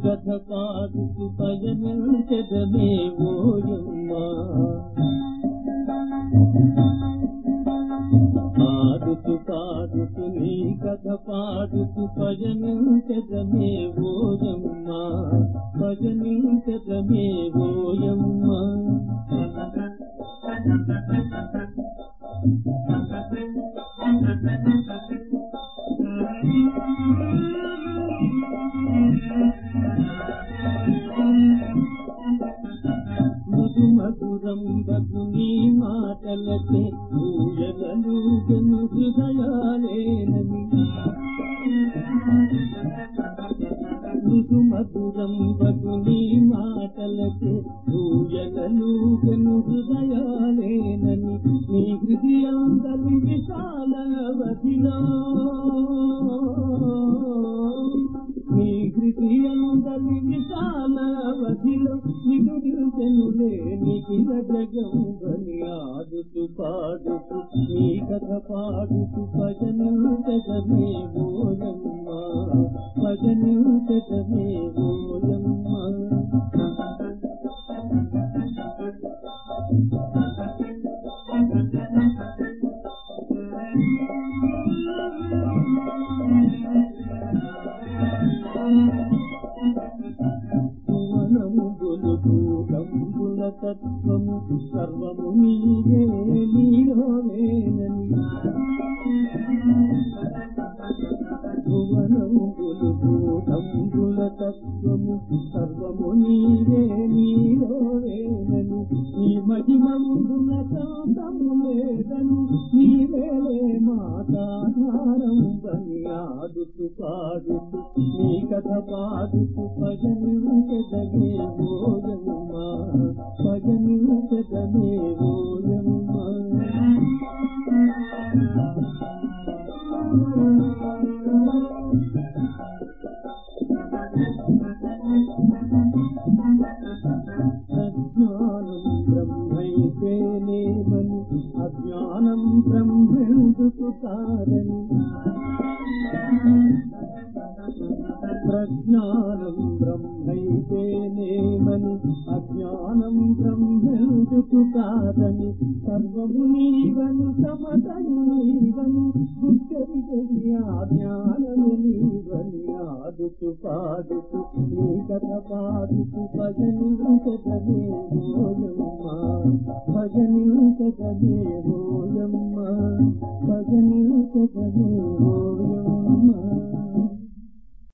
కథ పాడుతూ పయనించెదమే ఓయమ్మా పాడుతూ పాడుతూ నీ కథ పాడుతూ పయనించెదమే ఓయమ్మా పయనించెదమే ఓయమ్మా మధు మధురం బగు నీ మాటలకే ఊయలూగెను హృదయాలేనని మధు మధురం బగు నీ మాటలకే ఊయలూగెను హృదయాలేనని నీ హృదయందలి విశాల అవధిలో నీ హృదయందలి విశాల అవధిలో నిదురించెనులే నిఖిల జగంబని ఆడుతూ పాడుతూ నీ కథ పాడుతూ భజనించెదమే ఓయమ్మా భజనించెదమే ఓయమ్మా కంబుల తత్వము సర్వము నీవే నీలోనేనని భువనము గొలుపు కంబుల తత్వము సర్వము నీవే నీలోనేనని ఈ మహిమందున శాంతము లేదని నీవేలే మాతాధారం బని ఆడుతూ పాడుతూ నీ కథ పాడుతూ భజనించెదమే ఓయమ్మా భజనించెదమే ఓయమ్మా అజ్ఞానం బ్రహ్మైతేనేమని అజ్ఞానం బ్రహ్మెందుకు కాదని ప్రజ్ఞానం బ్రహ్మైతేనేమని అజ్ఞానం బ్రహ్మెందుకు కాదని సర్వము నీవని సమతను నీవని గుర్తెరిగని ఆ జ్ఞానము నీవని ఆడుతూ పాడుతూ నీ కథ పాడుతూ భజనించెదమే ఓయమ్మా భజనించెదమే ఓయమ్మా భజనించెదమే ఓయమ్మా